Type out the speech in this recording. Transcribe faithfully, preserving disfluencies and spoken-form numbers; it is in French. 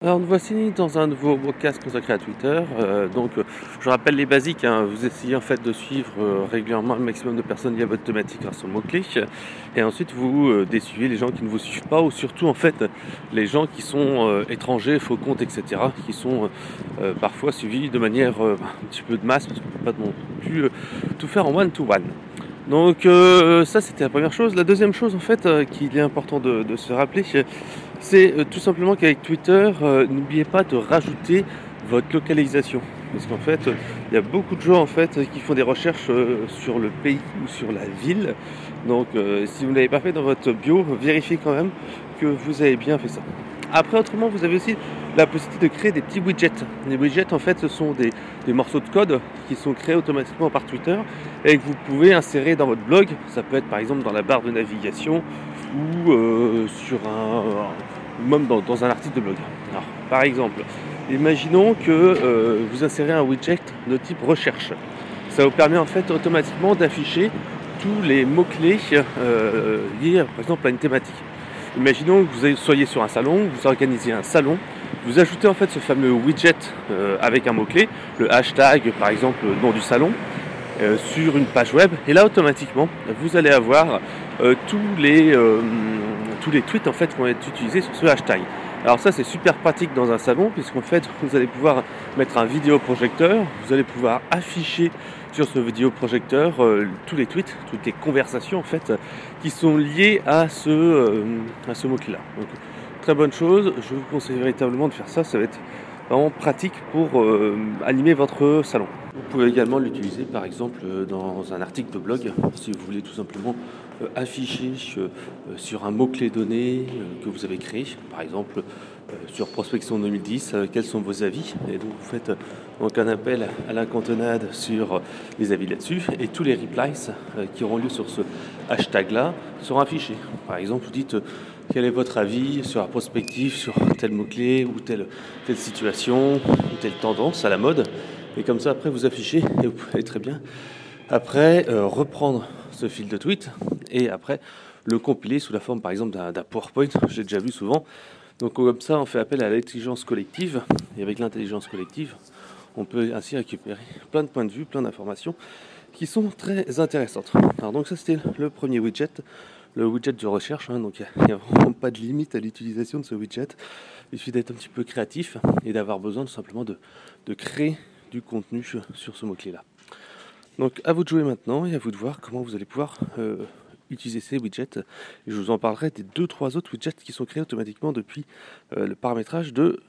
Alors nous voici dans un nouveau podcast consacré à Twitter. Euh, donc euh, je rappelle les basiques, hein. Vous essayez en fait de suivre euh, régulièrement le maximum de personnes liées à votre thématique grâce aux mots-clés. Et ensuite vous euh, désuivez les gens qui ne vous suivent pas, ou surtout en fait les gens qui sont euh, étrangers, faux comptes, et cetera, qui sont euh, euh, parfois suivis de manière euh, un petit peu de masse, parce qu'on ne peut pas non plus euh, tout faire en one-to-one. Donc euh, ça c'était la première chose. La deuxième chose en fait euh, qu'il est important de, de se rappeler, c'est euh, tout simplement qu'avec Twitter, euh, n'oubliez pas de rajouter votre localisation. Parce qu'en fait, euh, il y a beaucoup de gens en fait qui font des recherches euh, sur le pays ou sur la ville. Donc euh, si vous ne l'avez pas fait dans votre bio, vérifiez quand même que vous avez bien fait ça. Après, autrement, vous avez aussi la possibilité de créer des petits widgets. Les widgets, en fait, ce sont des, des morceaux de code qui sont créés automatiquement par Twitter et que vous pouvez insérer dans votre blog. Ça peut être par exemple dans la barre de navigation ou euh, sur un, ou même dans, dans un article de blog. Alors, par exemple, imaginons que euh, vous insérez un widget de type recherche. Ça vous permet en fait automatiquement d'afficher tous les mots-clés euh, liés par exemple à une thématique. Imaginons que vous soyez sur un salon, vous organisez un salon, vous ajoutez en fait ce fameux widget euh, avec un mot-clé, le hashtag par exemple le nom du salon, euh, sur une page web, et là automatiquement vous allez avoir euh, tous les euh, tous les tweets en fait qui vont être utilisés sur ce hashtag. Alors ça c'est super pratique dans un salon, puisqu'en fait vous allez pouvoir mettre un vidéoprojecteur, vous allez pouvoir afficher sur ce vidéoprojecteur euh, tous les tweets, toutes les conversations en fait qui sont liées à ce, euh, à ce mot-clé là. Donc très bonne chose, je vous conseille véritablement de faire ça, ça va être vraiment pratique pour euh, animer votre salon. Vous pouvez également l'utiliser par exemple dans un article de blog, si vous voulez tout simplement euh, afficher euh, sur un mot-clé donné euh, que vous avez créé, par exemple euh, sur prospection deux mille dix, euh, quels sont vos avis, et donc vous faites euh, donc un appel à la cantonade sur euh, les avis là-dessus, et tous les replies euh, qui auront lieu sur ce hashtag là seront affichés. Par exemple vous dites euh, quel est votre avis sur la prospective, sur tel mot-clé ou telle, telle situation ou telle tendance à la mode. Et comme ça, après, vous affichez et vous pouvez très bien, après, euh, reprendre ce fil de tweet et après, le compiler sous la forme, par exemple, d'un, d'un PowerPoint. J'ai déjà vu souvent. Donc, comme ça, on fait appel à l'intelligence collective. Et avec l'intelligence collective, on peut ainsi récupérer plein de points de vue, plein d'informations qui sont très intéressantes. Alors, donc, ça, c'était le premier widget. Le widget de recherche, hein, donc il n'y a, a vraiment pas de limite à l'utilisation de ce widget. Il suffit d'être un petit peu créatif et d'avoir besoin tout simplement de, de créer du contenu sur ce mot-clé là. Donc à vous de jouer maintenant et à vous de voir comment vous allez pouvoir euh, utiliser ces widgets. Et je vous en parlerai des deux trois autres widgets qui sont créés automatiquement depuis euh, le paramétrage de